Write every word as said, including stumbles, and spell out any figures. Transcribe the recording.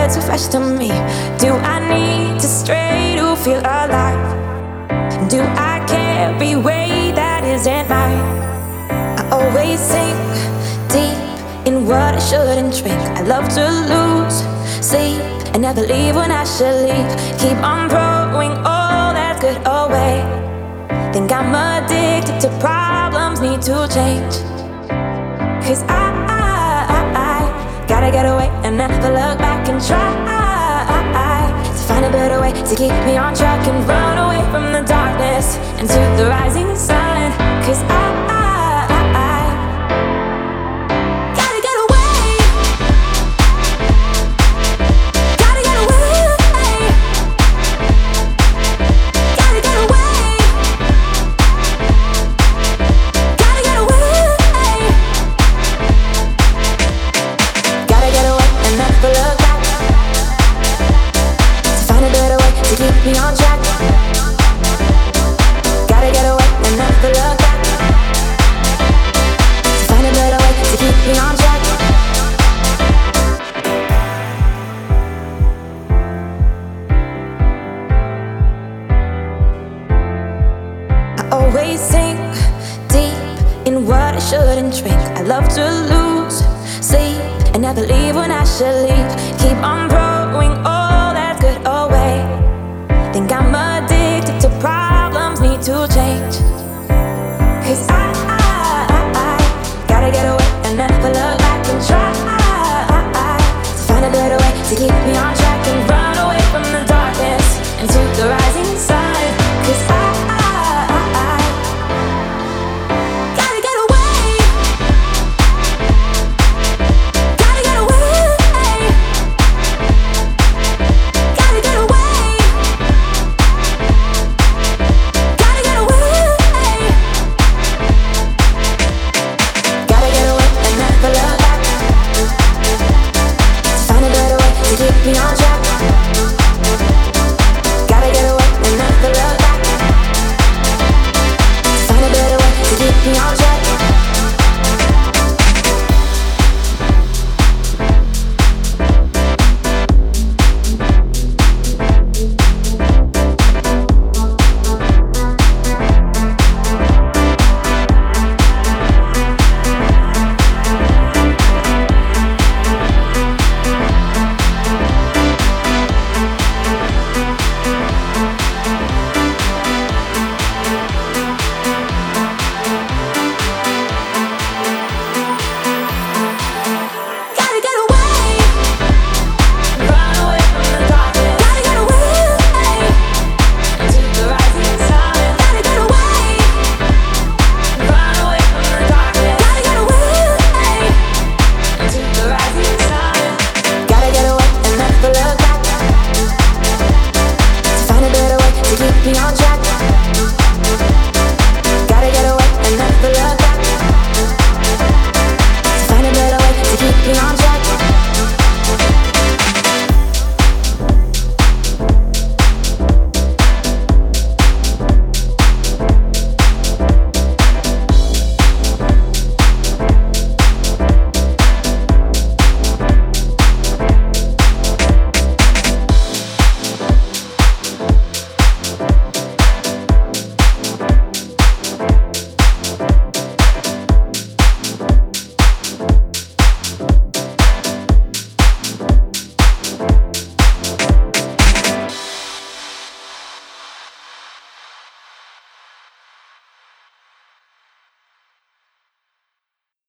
that's so fresh to me. Do I need to stray to feel alive? Do I carry weight that isn't mine? I always sink deep in what I shouldn't drink. I love to lose sleep and never leave when I should leave. Keep on throwing all that's good away. Think I'm addicted to problems, need to change. Cause I, I, I, I gotta get away and never look back and try to find a better way to keep me on track and run away from the darkness into the rising sun. Cause I, I, I, I gotta get away. Gotta get away. Gotta get away. Gotta get away. Gotta get away and never look back to find a better way to keep me on track. Gotta get away and never look back to find a better way to keep me on track. I always sink deep in what I shouldn't drink. I love to lose sleep and never leave when I should leave. Keep on throwing all that's good away. Think I'm addicted to problems, need to change.